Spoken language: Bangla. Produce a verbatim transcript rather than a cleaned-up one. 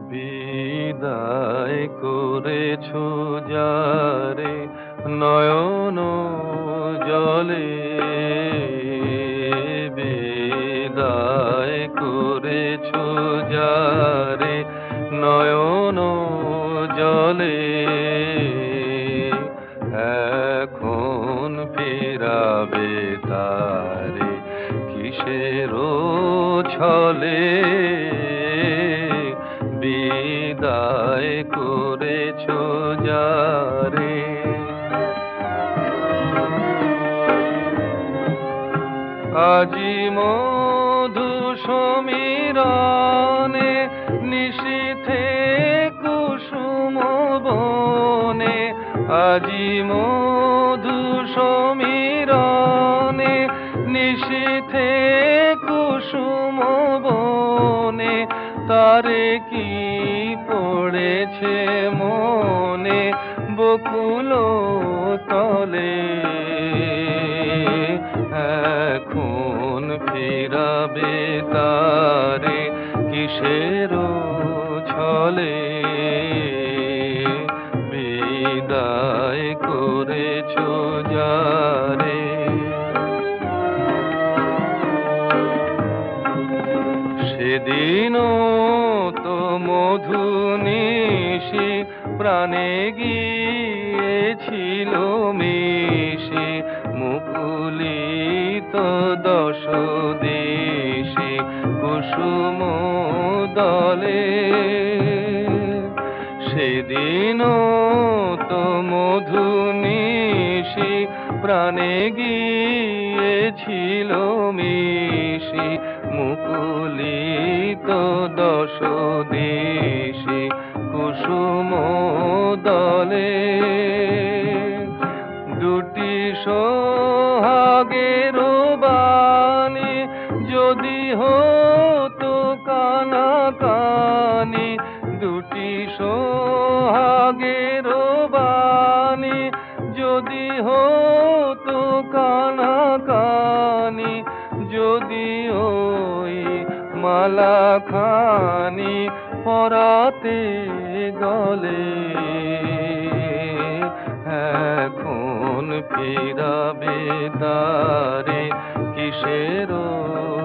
বিদায় করেছ যারে নয়ন জলে, বিদায় করেছ যারে নয়ন জলে, এখন ফিরাবে তারে কিসের ছলে, বিদায় করেছ যারে। আজি মধু সমীরণে নিশীথে কুসুম বনে, আজি মধু সমীরণে নিশীথে কুসুম বনে, তারে কি পড়েছে মনে বকুল তলে, এখন ফিরাবে তারে কিসের ছলে, বিদায় করেছ যারে। সেদিনও তো মধু নিশি প্রাণে গিয়েছিল মিশি, মুকুলিত দশ দিশি কুসুম দলে, সেদিনও তো মধু নিশি প্রাণে গিয়েছিল মিশি, মুকুলিত দশ দিশি কুসুম দলে, দুটি সোহাগের বাণী যদি হতো কানা কানি, দুটি সোহাগের বাণী যদি হতো কানা কানি, যদি ওই মালা খানি পরাতে গলে, এখন ফিরাবে তারে কিসের